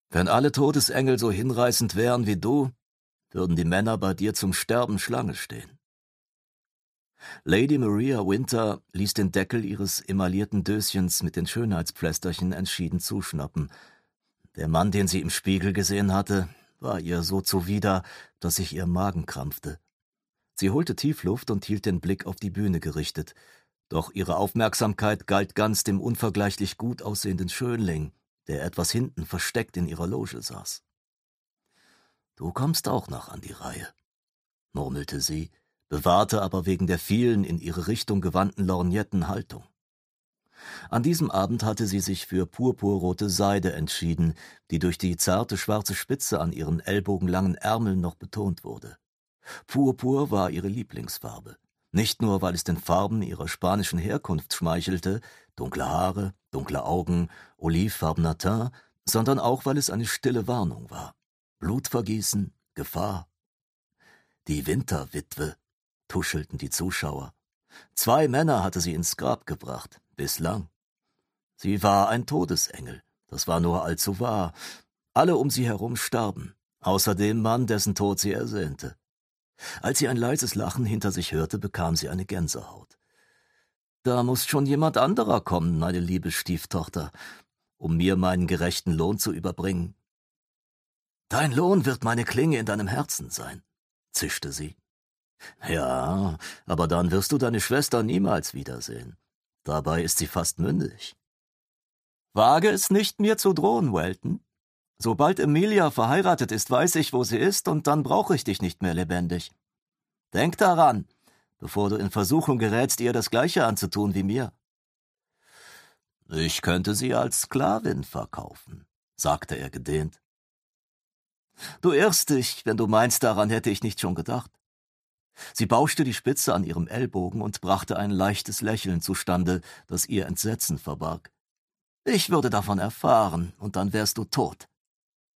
Wenn alle Todesengel so hinreißend wären wie du, würden die Männer bei dir zum Sterben Schlange stehen. Lady Maria Winter ließ den Deckel ihres emaillierten Döschens mit den Schönheitspflästerchen entschieden zuschnappen. Der Mann, den sie im Spiegel gesehen hatte, war ihr so zuwider, dass sich ihr Magen krampfte. Sie holte Tiefluft und hielt den Blick auf die Bühne gerichtet, doch ihre Aufmerksamkeit galt ganz dem unvergleichlich gut aussehenden Schönling, der etwas hinten versteckt in ihrer Loge saß. »Du kommst auch noch an die Reihe«, murmelte sie, bewahrte aber wegen der vielen in ihre Richtung gewandten Lorgnetten Haltung. An diesem Abend hatte sie sich für purpurrote Seide entschieden, die durch die zarte schwarze Spitze an ihren ellbogenlangen Ärmeln noch betont wurde. Purpur war ihre Lieblingsfarbe, nicht nur, weil es den Farben ihrer spanischen Herkunft schmeichelte, dunkle Haare, dunkle Augen, olivfarbener Teint, sondern auch, weil es eine stille Warnung war. Blutvergießen, Gefahr. Die Winterwitwe, tuschelten die Zuschauer. 2 Männer hatte sie ins Grab gebracht, bislang. Sie war ein Todesengel, das war nur allzu wahr. Alle um sie herum starben, außer dem Mann, dessen Tod sie ersehnte. Als sie ein leises Lachen hinter sich hörte, bekam sie eine Gänsehaut. »Da muss schon jemand anderer kommen, meine liebe Stieftochter, um mir meinen gerechten Lohn zu überbringen.« »Dein Lohn wird meine Klinge in deinem Herzen sein«, zischte sie. »Ja, aber dann wirst du deine Schwester niemals wiedersehen. Dabei ist sie fast mündig.« »Wage es nicht, mir zu drohen, Welton. Sobald Emilia verheiratet ist, weiß ich, wo sie ist, und dann brauche ich dich nicht mehr lebendig. Denk daran, bevor du in Versuchung gerätst, ihr das Gleiche anzutun wie mir.« »Ich könnte sie als Sklavin verkaufen«, sagte er gedehnt. »Du irrst dich, wenn du meinst, daran hätte ich nicht schon gedacht.« Sie bauschte die Spitze an ihrem Ellbogen und brachte ein leichtes Lächeln zustande, das ihr Entsetzen verbarg. »Ich würde davon erfahren, und dann wärst du tot.